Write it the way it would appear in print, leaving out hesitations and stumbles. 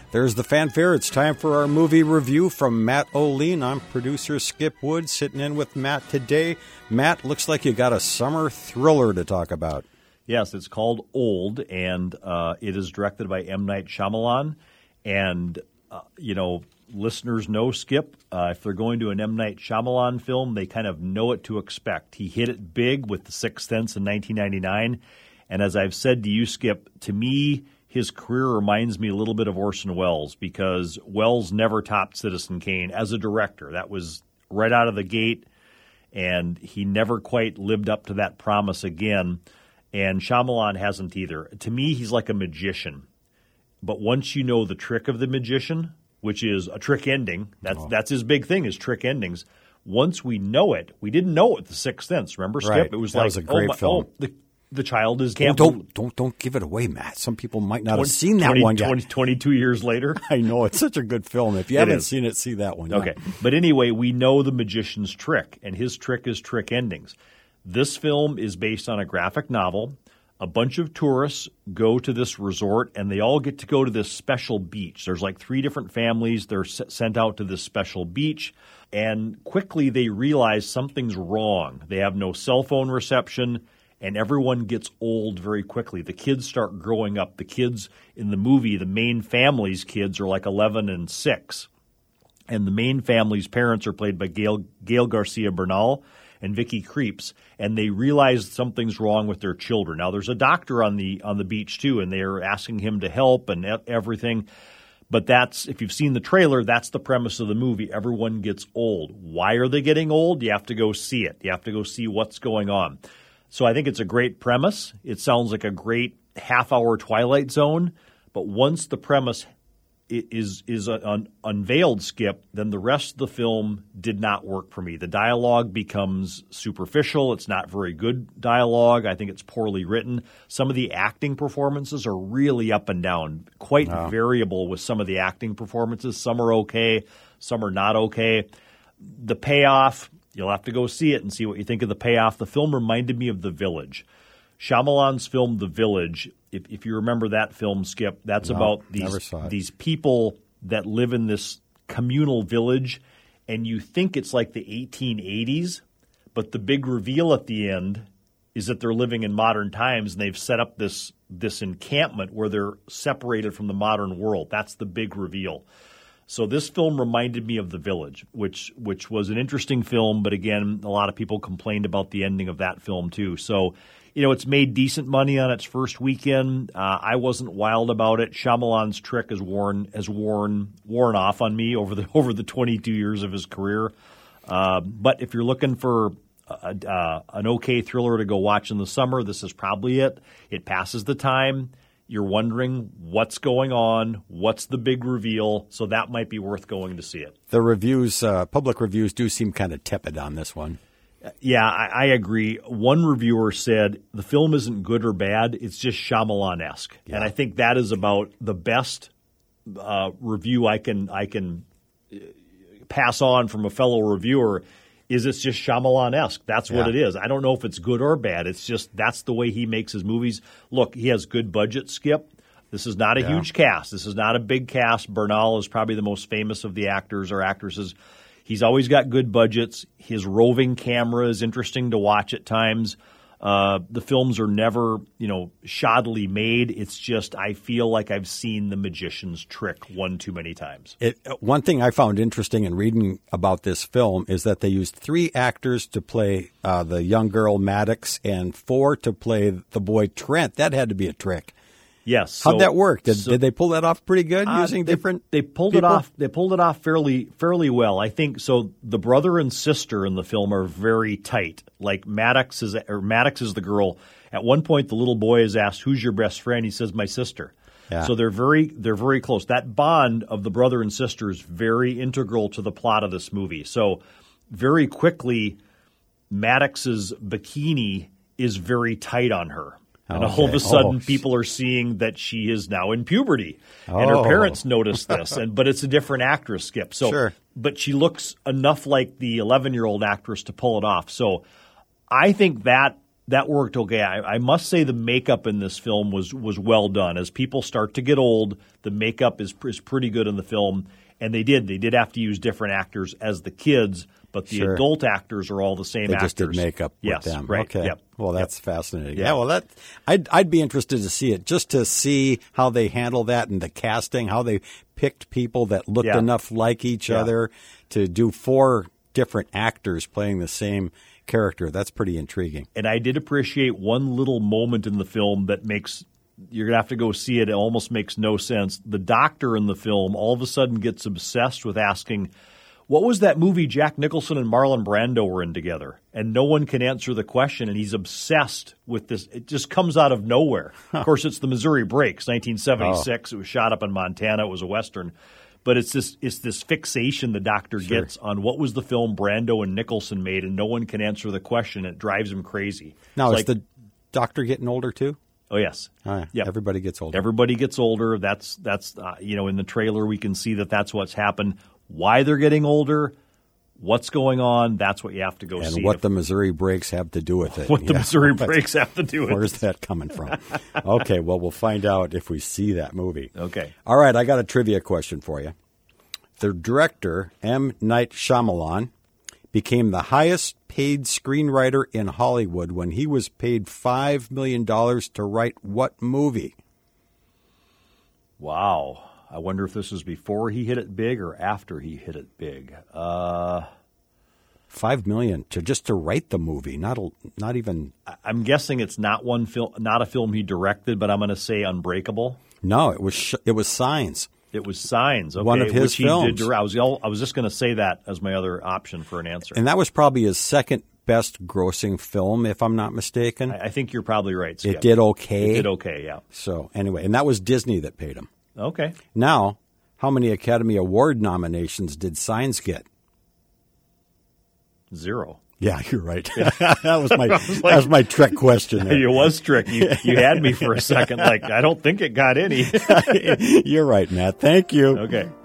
There's the fanfare. It's time for our movie review from Matt O'Lean. I'm producer Skip Wood, sitting in with Matt today. Matt, looks like you got a summer thriller to talk about. Yes, it's called Old, and it is directed by M. Night Shyamalan. And, listeners know Skip. If they're going to an M. Night Shyamalan film, they kind of know what to expect. He hit it big with The Sixth Sense in 1999. And as I've said to you, Skip, to me, his career reminds me a little bit of Orson Welles, because Welles never topped Citizen Kane as a director. That was right out of the gate, and he never quite lived up to that promise again. And Shyamalan hasn't either. To me, he's like a magician. But once you know the trick of the magician, which is a trick ending, that's his big thing, is trick endings. Once we know it, we didn't know it with The Sixth Sense. Remember, Skip? Right. It was that was a great film. The child is Don't give it away, Matt. Some people might not have seen that one yet. 22 years later. I know. It's such a good film. If you haven't seen it, see that one. Okay. But anyway, we know the magician's trick, and his trick is trick endings. This film is based on a graphic novel. A bunch of tourists go to this resort, and they all get to go to this special beach. There's like 3 different families. They're sent out to this special beach, and quickly they realize something's wrong. They have no cell phone reception, and everyone gets old very quickly. The kids start growing up. The kids in the movie, the main family's kids, are like 11 and 6. And the main family's parents are played by Gail Garcia Bernal and Vicky Creeps, and they realize something's wrong with their children. Now, there's a doctor on the beach, too, and they're asking him to help and everything. But that's, if you've seen the trailer, that's the premise of the movie. Everyone gets old. Why are they getting old? You have to go see it. You have to go see what's going on. So I think it's a great premise. It sounds like a great half-hour Twilight Zone. But once the premise is unveiled, Skip, then the rest of the film did not work for me. The dialogue becomes superficial. It's not very good dialogue. I think it's poorly written. Some of the acting performances are really up and down, quite variable with some of the acting performances. Some are okay, some are not okay. The payoff, you'll have to go see it and see what you think of the payoff. The film reminded me of The Village. Shyamalan's film The Village, if you remember that film, Skip, that's about these people that live in this communal village, and you think it's like the 1880s, but the big reveal at the end is that they're living in modern times, and they've set up this encampment where they're separated from the modern world. That's the big reveal. So this film reminded me of The Village, which was an interesting film, but again, a lot of people complained about the ending of that film too. So, it's made decent money on its first weekend. I wasn't wild about it. Shyamalan's trick has worn off on me over the 22 years of his career. But if you're looking for an okay thriller to go watch in the summer, this is probably it. It passes the time. You're wondering what's going on, what's the big reveal, so that might be worth going to see it. The reviews, public reviews, do seem kind of tepid on this one. Yeah, I agree. One reviewer said the film isn't good or bad, it's just Shyamalan-esque. Yeah. And I think that is about the best review I can pass on from a fellow reviewer. It's just Shyamalan-esque. That's what it is. I don't know if it's good or bad. It's just that's the way he makes his movies. Look, he has good budget, Skip. This is not a huge cast. This is not a big cast. Bernal is probably the most famous of the actors or actresses. He's always got good budgets. His roving camera is interesting to watch at times. The films are never, shoddily made. It's just I feel like I've seen The Magician's Trick one too many times. One thing I found interesting in reading about this film is that they used 3 actors to play the young girl Maddox and 4 to play the boy Trent. That had to be a trick. Yes. How'd that work? Did they pull that off pretty good using different They pulled people? it off. They pulled it off fairly well. I think so. The brother and sister in the film are very tight. Like Maddox is the girl. At one point, the little boy is asked, "Who's your best friend?" He says, "My sister." Yeah. So they're very close. That bond of the brother and sister is very integral to the plot of this movie. So very quickly, Maddox's bikini is very tight on her. And all of a sudden, people are seeing that she is now in puberty. And her parents notice this. But it's a different actress, Skip. So, But she looks enough like the 11-year-old actress to pull it off. So I think that that worked okay. I must say the makeup in this film was well done. As people start to get old, the makeup is pretty good in the film. And they did have to use different actors as the kids, but the adult actors are all the same actors. They just did makeup with them. Right. Okay. Yep. Well, that's fascinating. Yeah. Well, I'd be interested to see it, just to see how they handle that and the casting, how they picked people that looked enough like each other to do 4 different actors playing the same character. That's pretty intriguing. And I did appreciate one little moment in the film that makes – you're going to have to go see it. It almost makes no sense. The doctor in the film all of a sudden gets obsessed with asking, what was that movie Jack Nicholson and Marlon Brando were in together? And no one can answer the question, and he's obsessed with this. It just comes out of nowhere. Of course, it's the Missouri Breaks, 1976. It was shot up in Montana. It was a Western. But it's this fixation the doctor gets on what was the film Brando and Nicholson made, and no one can answer the question. It drives him crazy. Now, is the doctor getting older too? Oh, yes. Yep. Everybody gets older. Everybody gets older. That's in the trailer we can see that's what's happened. Why they're getting older, what's going on, that's what you have to go see. And what the Missouri Breaks have to do with it. What the Missouri Breaks have to do with it. Where's that coming from? Okay, well, we'll find out if we see that movie. Okay. All right, I got a trivia question for you. The director, M. Night Shyamalan, became the highest-paid screenwriter in Hollywood when he was paid $5 million to write what movie? Wow. I wonder if this is before he hit it big or after he hit it big. $5 million to write the movie, not even. I'm guessing it's not not a film he directed, but I'm going to say Unbreakable. No, it was Signs. It was Signs. Okay, one of his films. I was just going to say that as my other option for an answer. And that was probably his second best grossing film, if I'm not mistaken. I think you're probably right, Skip. It did okay. It did okay, yeah. So anyway, and that was Disney that paid him. Okay. Now, how many Academy Award nominations did Signs get? 0. Yeah, you're right. that was my trick question there. It was trick. You had me for a second. I don't think it got any. You're right, Matt. Thank you. Okay.